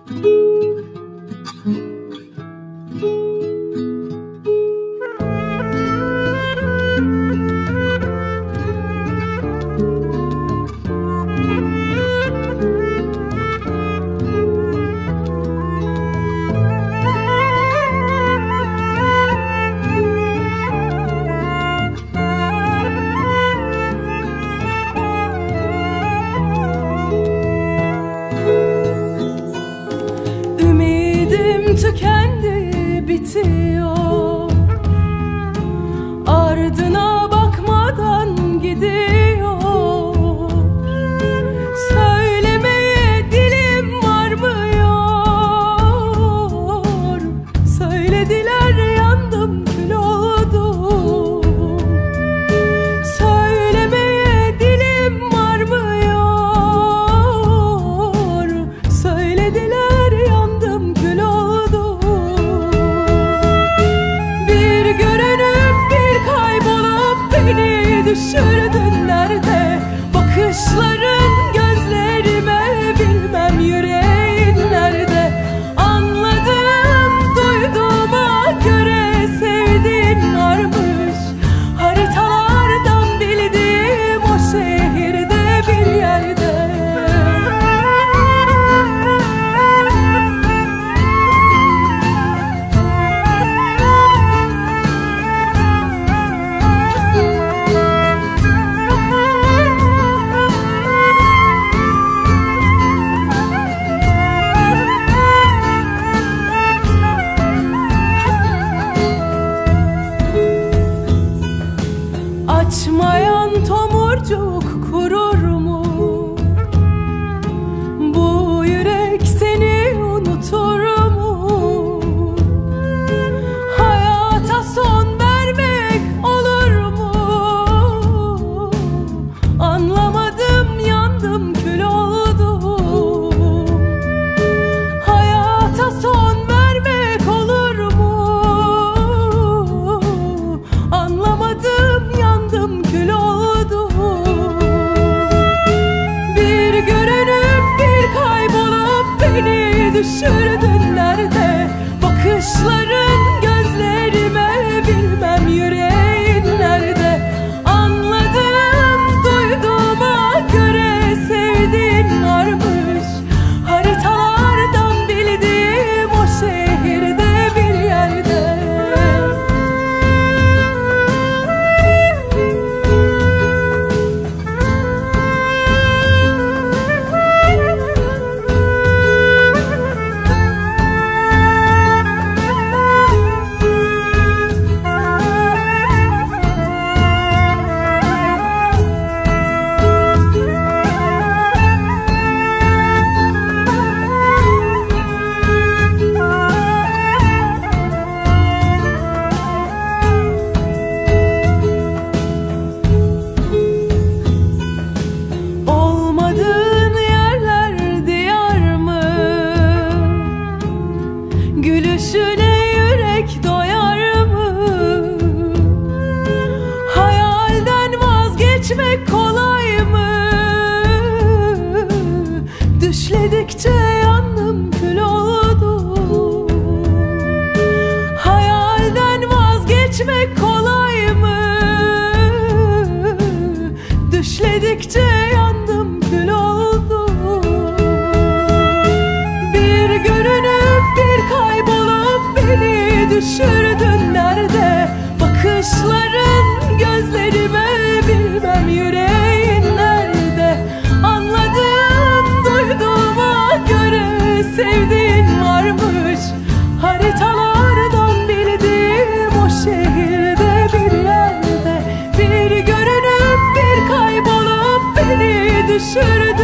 Tükendi, bitiyor. Ardına bakmadan gidiyor. Söylemeye dilim varmıyor. Söylediler, yandım, kül oldum. Söylemeye dilim varmıyor. Söylediler, yandım, kül oldum. Beni düşürdün nerede? Bakışların gözlerime, bilmem yüreğin nerede? Anladım, duyduğuma göre sevdiğin varmış. Haritalardan bildiğim o şehirde bir yerde. Açmayan tomurcuk kurur mu? Bu yürek seni unutur mu? Hayata son vermek olur mu? Anlamadım, yandım, kül oldum. Hayata son vermek olur mu? Anlamadım, yandım, kül oldum. Bir görünüp bir kaybolup beni düşürdün nerede? Bakışların gözlerime, bilmem yüreğin nerede? Anladım, duyduğuma göre sevdiğin varmış. Haritalardan bildiğim o şehirde bir yerde. Olmadığın yerler diyar mı? Gülüşüne yürek doyar mı? Hayalden vazgeçmek kolay mı? Düşledikçe yandım, kül oldum. Hayalden vazgeçmek kolay mı? Düşledikçe yandım, kül oldum. Bir görünüp bir kaybolup beni düşürdün nerede? Bakışların gözlerime, bilmem yüreğin nerede? Anladım, duyduğuma göre sevdiğin varmış. Haritalardan bildiğim o şehirde bir yerde. Bir görünüp bir kaybolup beni düşürdün.